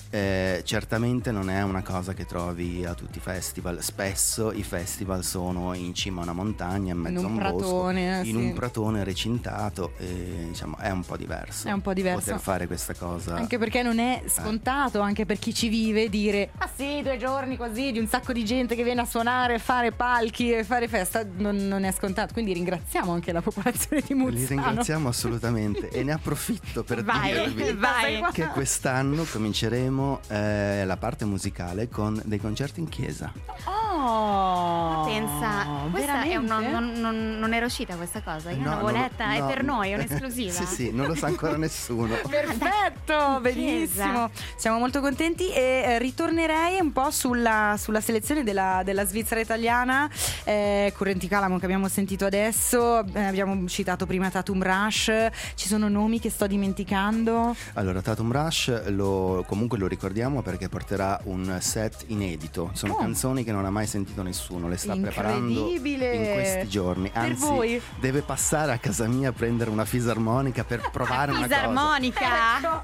Eh, certamente non è una cosa che trovi a tutti i festival. Spesso i festival sono in cima a una montagna, in mezzo In a un un bosco, pratone, in sì. un pratone recintato, e diciamo è un po' diverso. È un po' diverso. Poter fare questa cosa. Anche perché non è scontato, anche per chi ci vive, dire ah sì, due giorni così di un sacco di gente che viene a suonare, fare palchi e fare festa, non, non è scontato. Quindi ringraziamo anche la popolazione di Muzzano. Li ringraziamo assolutamente e ne approfitto per Vai, dirvi vai. che quest'anno cominceremo eh, la parte musicale con dei concerti in chiesa. Oh, pensa, questa è una, non, non, non era uscita questa cosa, io No, l'avevo non lo- letta, è no. per noi, è un'esclusiva. Sì, sì, non lo sa ancora nessuno. Perfetto, benissimo. Siamo molto contenti e eh, ritornerei un po' sulla, sulla selezione della, della Svizzera italiana. Eh, Currenti Calamo che abbiamo sentito adesso, eh, abbiamo citato prima Tatum Rush, ci sono nomi che sto dimenticando. Allora, Tatum Rush lo, comunque lo ricordiamo perché porterà un set inedito. Sono Oh. canzoni che non ha mai sentito nessuno, le sta preparando Incredibile. in questi giorni. Per Anzi, voi. deve passare a casa mia a prendere una fisarmonica per provare una cosa. Fisarmonica.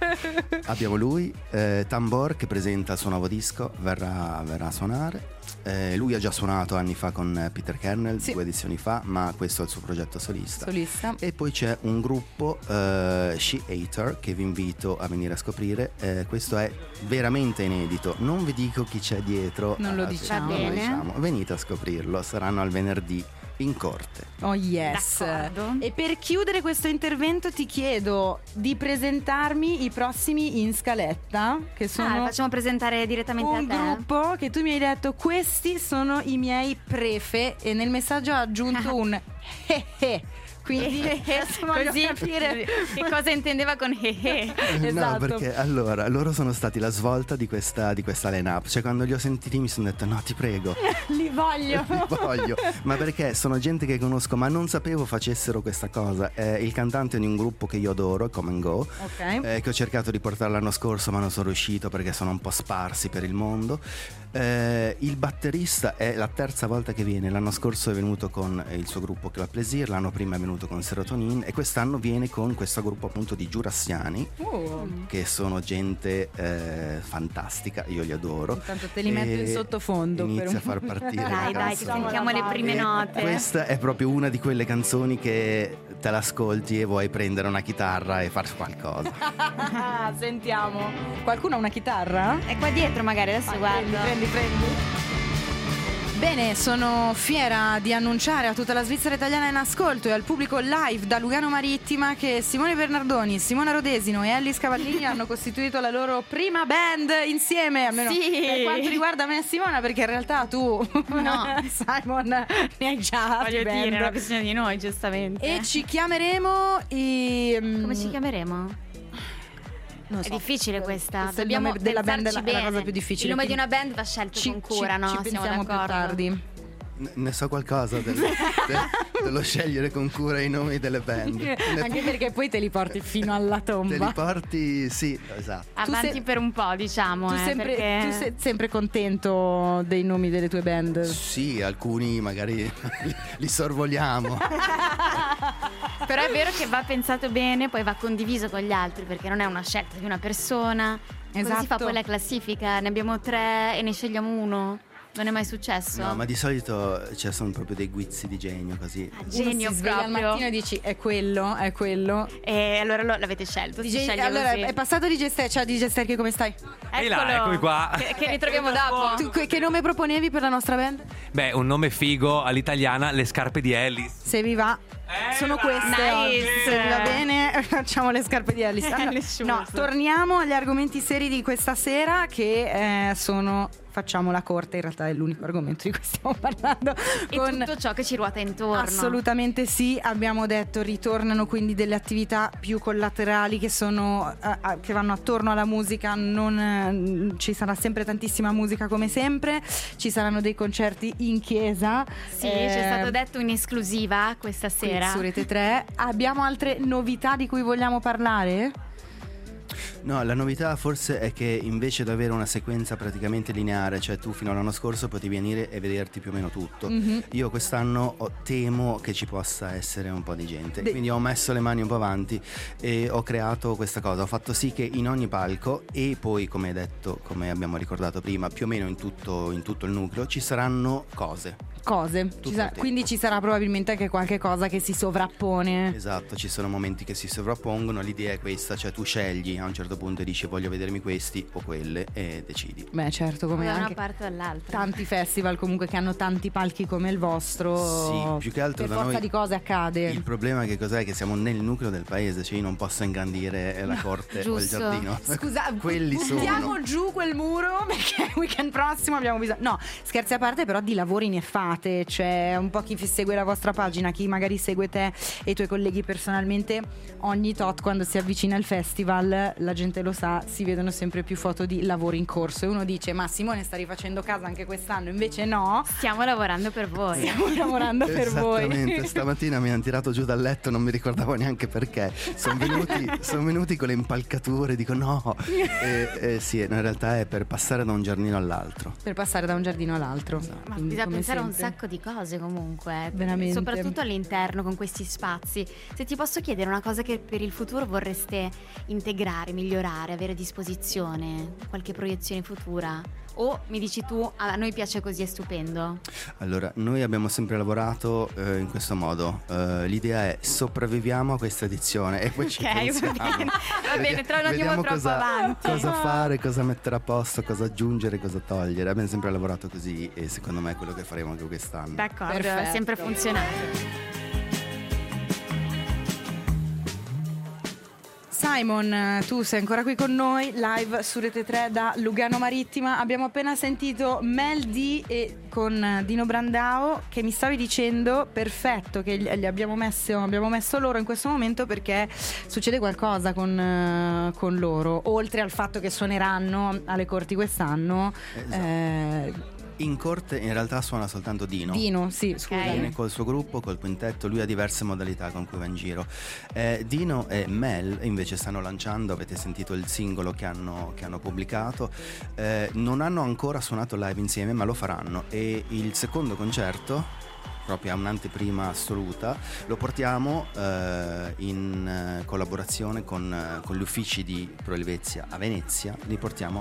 Abbiamo lui, eh, Tambor, che presenta il suo nuovo disco, verrà, verrà a suonare. Eh, lui ha già suonato anni fa con eh, Peter Kernel, Sì. due edizioni fa, ma questo è il suo progetto solista. Solista. E poi c'è un gruppo, eh, She Hater, che vi invito a venire a scoprire. Eh, questo è veramente inedito. Non vi dico chi c'è dietro. Non lo eh, diciamo. non lo Va bene. diciamo. Venite a scoprirlo, saranno al venerdì in corte. Oh yes. D'accordo. E per chiudere questo intervento ti chiedo di presentarmi i prossimi in scaletta, che Ah, sono facciamo presentare direttamente un a te. gruppo che tu mi hai detto questi sono i miei prefe e nel messaggio ha aggiunto un eh eh. Quindi adesso voglio Così capire che cosa intendeva con hehe. Esatto. No, perché allora loro sono stati la svolta di questa, di questa line-up. Cioè, quando li ho sentiti mi sono detto: no, ti prego, li voglio. li voglio. Ma perché sono gente che conosco, ma non sapevo facessero questa cosa. È il cantante di un gruppo che io adoro, Come and Go, Ok. eh, che ho cercato di portare l'anno scorso, ma non sono riuscito perché sono un po' sparsi per il mondo. Eh, il batterista è la terza volta che viene. L'anno scorso è venuto con il suo gruppo Club Plaisir, l'anno prima è venuto con Serotonin e quest'anno viene con questo gruppo appunto di giurassiani, Oh. che sono gente eh, fantastica, io li adoro. Intanto te li metto in E sottofondo per inizia un- a far partire Dai, la dai, che canzone. sentiamo le prime E note. Questa è proprio una di quelle canzoni che te l'ascolti e vuoi prendere una chitarra e fare qualcosa. Ah, sentiamo. Qualcuno ha una chitarra? È qua dietro magari, adesso Vai, guardo. prendi, prendi, prendi. Bene, sono fiera di annunciare a tutta la Svizzera italiana in ascolto e al pubblico live da Lugano Marittima che Simone Bernardoni, Simona Rodesino e Ellis Cavallini hanno costituito la loro prima band insieme, almeno Sì. per quanto riguarda me e Simona, perché in realtà tu, No. Simon, ne hai già Voglio di band. dire, è una questione di noi, giustamente. E ci chiameremo i... Come ci chiameremo? Non È so. difficile questa. Questo è il Dobbiamo nome della band, è la, pensarci è la cosa bene. più difficile. Il nome di quindi una band va scelto ci, con cura, ci, no? ci Siamo pensiamo più d'accordo. tardi. Ne- Ne so qualcosa del- de- dello scegliere con cura i nomi delle band. Ne- Anche perché poi te li porti fino alla Te li tomba. porti, sì, esatto. Avanti sei- per un po', diciamo. Tu, eh, sempre, perché... tu sei sempre contento dei nomi delle tue band? Sì, alcuni magari li, li sorvoliamo. Però è vero che va pensato bene, poi va condiviso con gli altri, perché non è una scelta di una persona. Come Esatto. si fa poi la classifica? Ne abbiamo tre e ne scegliamo uno? Non è mai successo? No, ma di solito cioè, sono proprio dei guizzi di genio così. Ah, Uno genio si sveglia al proprio. mattino e dici è quello, è quello. E allora lo, l'avete scelto. si D J sceglie allora così. è passato D J Ster, ciao D J Sterchi, come stai? Ehi là, Eccolo, eccomi qua. Che, che ritroviamo dopo. Tu, che, che nome proponevi per la nostra band? Beh, un nome figo all'italiana, le scarpe di Ellis. Se vi va. Sono queste Nice. oggi. Se vi va bene, facciamo le scarpe di Alice. Allora, Nessuno. no, torniamo agli argomenti seri di questa sera, che eh, sono. Facciamo la corte, in realtà è l'unico argomento di cui stiamo parlando. E con- tutto ciò che ci ruota intorno. Assolutamente sì, abbiamo detto ritornano quindi delle attività più collaterali che sono eh, eh, che vanno attorno alla musica, non, eh, ci sarà sempre tantissima musica come sempre, ci saranno dei concerti in chiesa. Sì, eh, ci è stato detto in esclusiva questa qui sera. su Rete tre. Abbiamo altre novità di cui vogliamo parlare? No, la novità forse è che invece di avere una sequenza praticamente lineare, cioè tu fino all'anno scorso potevi venire e vederti più o meno tutto, Mhm. io quest'anno ho- temo che ci possa essere un po' di gente, De- quindi ho messo le mani un po' avanti e ho creato questa cosa, ho fatto sì che in ogni palco e poi come hai detto, come abbiamo ricordato prima, più o meno in tutto, in tutto il nucleo ci saranno cose. cose. Ci sa- quindi ci sarà probabilmente anche qualche cosa che si sovrappone. Esatto, ci sono momenti che si sovrappongono, l'idea è questa, cioè tu scegli a un certo punto e dici voglio vedermi questi o quelle e decidi. Beh certo, come da una anche parte o dall'altra. tanti festival comunque che hanno tanti palchi come il vostro. Sì, più che altro per da forza noi di cose accade. il problema è che cos'è? Che siamo nel nucleo del paese, cioè io non posso ingrandire la corte o il giusto. giardino. Scusa, quelli buttiamo sono. giù quel muro perché il weekend prossimo abbiamo bisogno. No, scherzi a parte, però di lavori ne fate. C'è un po' chi segue la vostra pagina, chi magari segue te e i tuoi colleghi personalmente. Ogni tot, quando si avvicina il festival, la gente lo sa, si vedono sempre più foto di lavori in corso. E uno dice: ma Simone sta rifacendo casa anche quest'anno? Invece no, Stiamo lavorando per voi. stiamo lavorando per voi. Esattamente, stamattina mi hanno tirato giù dal letto, non mi ricordavo neanche perché. Sono venuti, son venuti con le impalcature, dico no. E, e sì, in realtà è per passare da un giardino all'altro. Per passare da un giardino all'altro. Ma Quindi, bisogna come pensare a un sempre. sacco di cose comunque, Veramente. soprattutto all'interno con questi spazi. Se ti posso chiedere una cosa che per il futuro vorreste integrare, migliorare, avere a disposizione, qualche proiezione futura? O mi dici tu, a noi piace così, è stupendo? Allora, noi abbiamo sempre lavorato eh, in questo modo. Eh, l'idea è sopravviviamo a questa edizione e poi ci Ok, va pensiamo. bene, va bene, tra- non andiamo Vediamo troppo cosa, avanti. cosa fare, cosa mettere a posto, cosa aggiungere, cosa togliere. Abbiamo sempre lavorato così e secondo me è quello che faremo anche quest'anno. D'accordo, Perfetto. è sempre funzionato. Simon, tu sei ancora qui con noi, live su Rete tre da Lugano Marittima. Abbiamo appena sentito Mel D e con Dino Brandao, che mi stavi dicendo perfetto che gli gli abbiamo messo, abbiamo messo loro in questo momento perché succede qualcosa con, eh, con loro, oltre al fatto che suoneranno alle corti quest'anno. Esatto. eh, In corte in realtà suona soltanto Dino. Dino, sì, scusa. Viene col suo gruppo, col quintetto, lui ha diverse modalità con cui va in giro. Eh, Dino e Mel invece stanno lanciando, avete sentito il singolo che hanno, che hanno pubblicato, eh, non hanno ancora suonato live insieme ma lo faranno e il secondo concerto, proprio a un'anteprima assoluta, lo portiamo eh, in eh, collaborazione con, eh, con gli uffici di Pro Helvezia a Venezia, li portiamo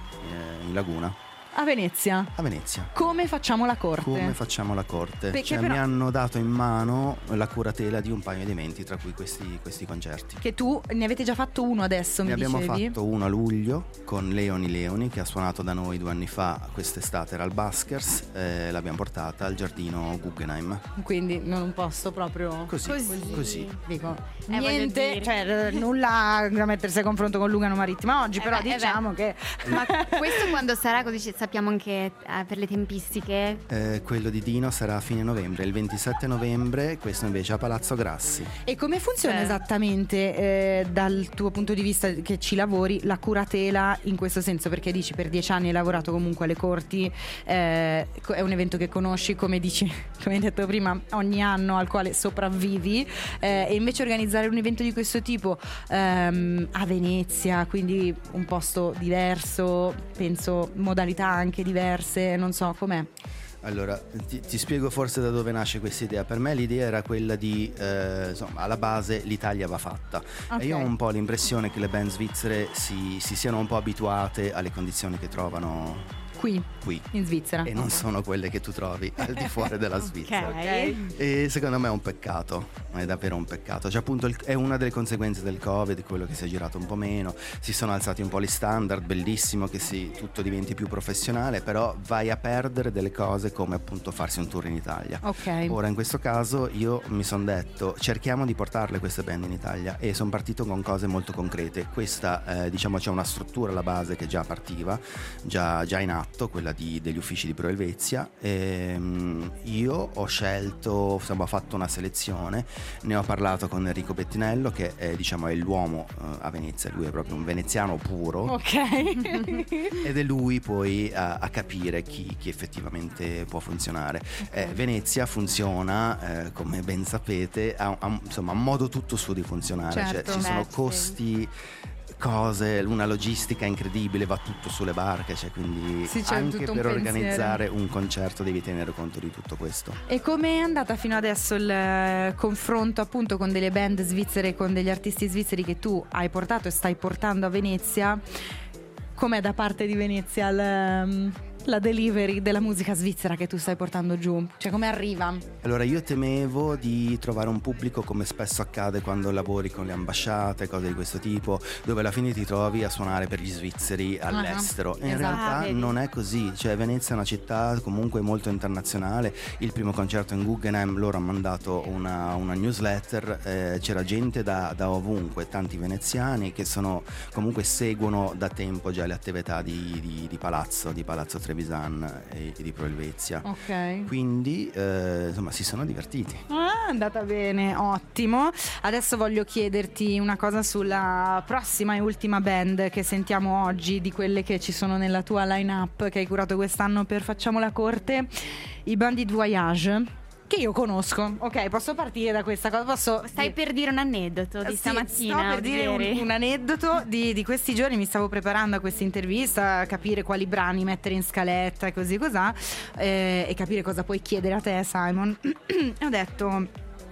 eh, in laguna. A Venezia. A Venezia. Come facciamo la corte? Come facciamo la corte? Perché Cioè, però- mi hanno dato in mano la curatela di un paio di eventi, tra cui questi, questi concerti. Che tu ne avete già fatto uno adesso, Ne mi abbiamo dicevi? fatto uno a luglio con Leoni Leoni, che ha suonato da noi due anni fa, quest'estate era al Baskers, eh, l'abbiamo portata al giardino Guggenheim. Quindi non posso proprio Così, così. dico Eh, voglio niente, dire. cioè nulla da mettersi a confronto con Lugano Marittima oggi, Eh però beh, eh diciamo che Ma questo quando sarà, così ci- sappiamo anche eh, per le tempistiche? Eh, quello di Dino sarà a fine novembre, il ventisette novembre, questo invece a Palazzo Grassi. E come funziona Eh. esattamente eh, dal tuo punto di vista che ci lavori la curatela in questo senso? Perché dici per dieci anni hai lavorato comunque alle corti, eh, co- è un evento che conosci, come dici, come hai detto prima, ogni anno al quale sopravvivi, eh, e invece organizzare un evento di questo tipo ehm, a Venezia, quindi un posto diverso, penso modalità anche diverse, non so com'è. Allora, ti, ti spiego forse da dove nasce questa idea. Per me l'idea era quella di, eh, insomma, alla base l'Italia va fatta. Ok. E io ho un po' l'impressione che le band svizzere si, si siano un po' abituate alle condizioni che trovano Qui, qui. in Svizzera. E non sono quelle che tu trovi al di fuori della Svizzera. Ok. E secondo me è un peccato, è davvero un peccato. Cioè, appunto, il- è una delle conseguenze del Covid, quello che si è girato un po' meno, si sono alzati un po' gli standard, bellissimo che si, tutto diventi più professionale, però vai a perdere delle cose come appunto farsi un tour in Italia. Ok. Ora, in questo caso io mi sono detto cerchiamo di portarle queste band in Italia e sono partito con cose molto concrete. Questa, eh, diciamo, c'è una struttura alla base che già partiva, già, già in atto, quella di, degli uffici di Pro Helvezia. Ehm, io ho scelto, insomma, ho fatto una selezione, ne ho parlato con Enrico Bettinello che è, diciamo, è l'uomo eh, a Venezia, lui è proprio un veneziano puro. Ok. Ed è lui poi a, a capire chi, chi effettivamente può funzionare. Eh, Venezia funziona, eh, come ben sapete, ha, ha, insomma, un modo tutto suo di funzionare. Certo. Cioè, ci sono Beh, sì. costi, cose, una logistica incredibile, va tutto sulle barche, cioè, quindi Sì, c'è anche tutto un per pensiero. organizzare un concerto devi tenere conto di tutto questo. E come è andata fino adesso il eh, confronto appunto con delle band svizzere, con degli artisti svizzeri che tu hai portato e stai portando a Venezia? Com'è da parte di Venezia il, ehm, la delivery della musica svizzera che tu stai portando giù? Cioè, come arriva? Allora, io temevo di trovare un pubblico, come spesso accade quando lavori con le ambasciate, cose di questo tipo, dove alla fine ti trovi a suonare per gli svizzeri all'estero. In esatto. realtà Ah, vedi. non è così, cioè Venezia è una città comunque molto internazionale. Il primo concerto in Guggenheim, loro hanno mandato una, una newsletter, eh, c'era gente da, da ovunque, tanti veneziani che sono comunque seguono da tempo già le attività di, di, di Palazzo, di Palazzo Trevisan e di Pro Helvetia. Ok. Quindi eh, insomma si sono divertiti. Ah, è andata bene, ottimo. Adesso voglio chiederti una cosa sulla prossima e ultima band che sentiamo oggi, di quelle che ci sono nella tua line-up che hai curato quest'anno per Facciamo la Corte, i Bandit Voyage, che io conosco. Ok, posso partire da questa cosa? Posso... Stai per dire un aneddoto di Sì, stamattina? sto per o di dire un, ieri? un aneddoto di, di questi giorni. Mi stavo preparando a questa intervista, a capire quali brani mettere in scaletta e così cos'ha, eh, e capire cosa puoi chiedere a te, Simon. E ho detto,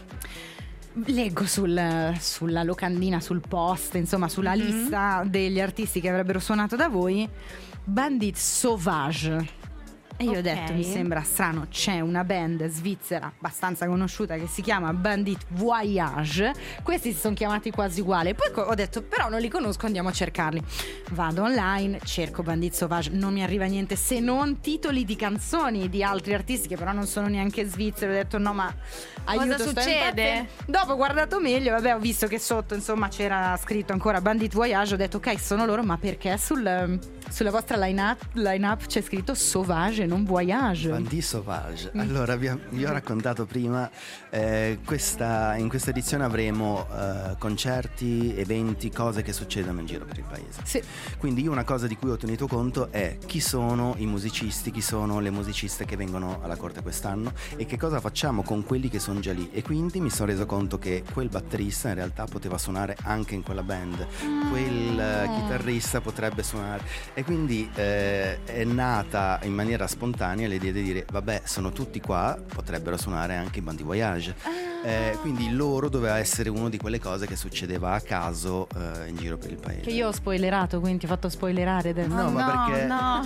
leggo sul, sulla locandina, sul post, insomma sulla Mhm. lista degli artisti che avrebbero suonato da voi, Bandit Sauvage. E io Ok. ho detto, mi sembra strano, c'è una band svizzera abbastanza conosciuta che si chiama Bandit Voyage, questi si sono chiamati quasi uguali. Poi co- ho detto, però non li conosco, andiamo a cercarli. Vado online, cerco Bandit Sauvage, non mi arriva niente se non titoli di canzoni di altri artisti che però non sono neanche svizzeri. Ho detto, no, ma aiuto, sto succede? impazzendo. Dopo ho guardato meglio, vabbè, ho visto che sotto insomma c'era scritto ancora Bandit Voyage, ho detto ok, sono loro, ma perché sul, sulla vostra line-up, line-up c'è scritto Sauvage, non Voyage? Bandit Sauvage. Allora, vi, vi ho raccontato prima, eh, questa, in questa edizione avremo eh, concerti, eventi, cose che succedono in giro per il paese. Sì. Quindi io una cosa di cui ho tenuto conto è chi sono i musicisti, chi sono le musiciste che vengono alla Corte quest'anno e che cosa facciamo con quelli che sono già lì. E quindi mi sono reso conto che quel batterista in realtà poteva suonare anche in quella band, quel eh, chitarrista potrebbe suonare. E quindi eh, è nata in maniera spontanea l'idea di dire vabbè, sono tutti qua, potrebbero suonare anche i Bandit Voyage. Eh, quindi loro doveva essere una di quelle cose che succedeva a caso eh, in giro per il paese. Che io ho spoilerato, quindi ti ho fatto spoilerare adesso. No, ma perché No,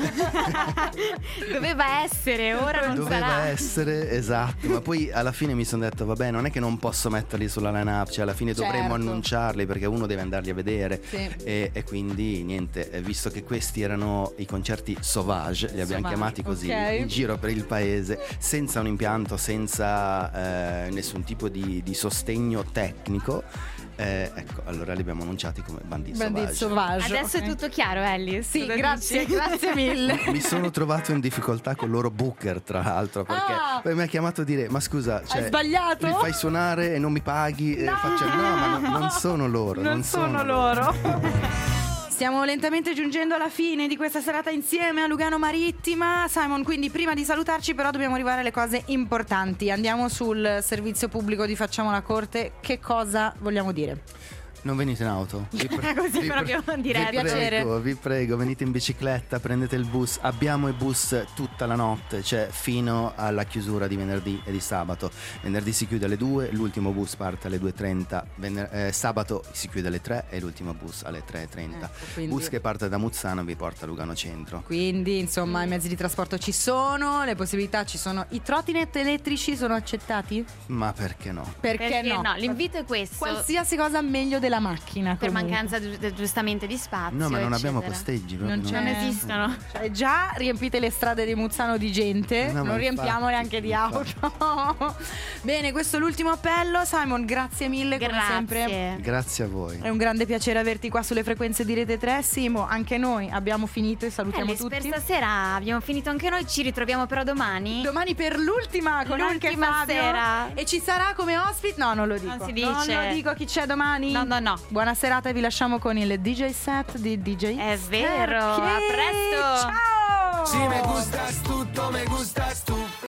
doveva essere, ora non doveva sarà. essere, esatto. Ma poi alla fine mi sono detto vabbè, non è che non posso metterli sulla line-up, cioè alla fine dovremmo Certo. annunciarli perché uno deve andarli a vedere. Sì. e, e quindi niente, eh, visto che questi erano i concerti Sauvage, li abbiamo Sauvage, chiamati così, ok. in giro per il paese, senza un impianto, senza eh, nessun tipo di, di sostegno tecnico, eh, ecco, allora li abbiamo annunciati come Bandit Bandit Sauvage. Sauvage. Adesso ok. è tutto chiaro, Ellie. Sì, Cosa grazie, dici? grazie mille. Mi sono trovato in difficoltà con il loro booker, tra l'altro, perché Ah! poi mi ha chiamato a dire ma scusa, cioè, Hai sbagliato? li fai suonare e non mi paghi? E No! faccio no, ma non, non sono loro, non, Non sono loro. Stiamo lentamente giungendo alla fine di questa serata insieme a Lugano Marittima. Simon, quindi prima di salutarci però dobbiamo arrivare alle cose importanti. Andiamo sul servizio pubblico di Facciamo la Corte. Che cosa vogliamo dire? Non venite in auto? Vi pre- Così vi proprio pre- diretto. Vi prego, Piacere. vi prego, venite in bicicletta, prendete il bus. Abbiamo i bus tutta la notte, cioè fino alla chiusura di venerdì e di sabato. Venerdì si chiude alle due, l'ultimo bus parte alle due e trenta. Vener- eh, sabato si chiude alle tre e l'ultimo bus alle tre e trenta. Ecco, quindi- Bus che parte da Muzzano e vi porta a Lugano Centro. Quindi insomma i mezzi di trasporto ci sono, le possibilità ci sono. I trottinette elettrici sono accettati? Ma perché no? Perché, Perché no? no? L'invito è questo. Qualsiasi cosa meglio della macchina. Per comunque. mancanza gi- giustamente di spazio. No, ma non abbiamo eccetera. posteggi. proprio Non c'è. Non esistono. Cioè, già riempite le strade di Muzzano di gente, No, ma non riempiamole infatti, anche di infatti. auto. Bene, questo è l'ultimo appello. Simon, grazie mille come Grazie. sempre. Grazie a voi. È un grande piacere averti qua sulle frequenze di Rete tre. Simo, anche noi abbiamo finito e salutiamo Alice, tutti. per stasera abbiamo finito anche noi, ci ritroviamo però domani. Domani per l'ultima con anche L'ultima Fabio. sera. E ci sarà come ospite? No, non lo dico. Non si dice. Non lo dico chi c'è domani. No, no, no. Buona serata e vi lasciamo con il D J set di D J È vero, Sterchi. a presto. Ciao. Si me gustas tú.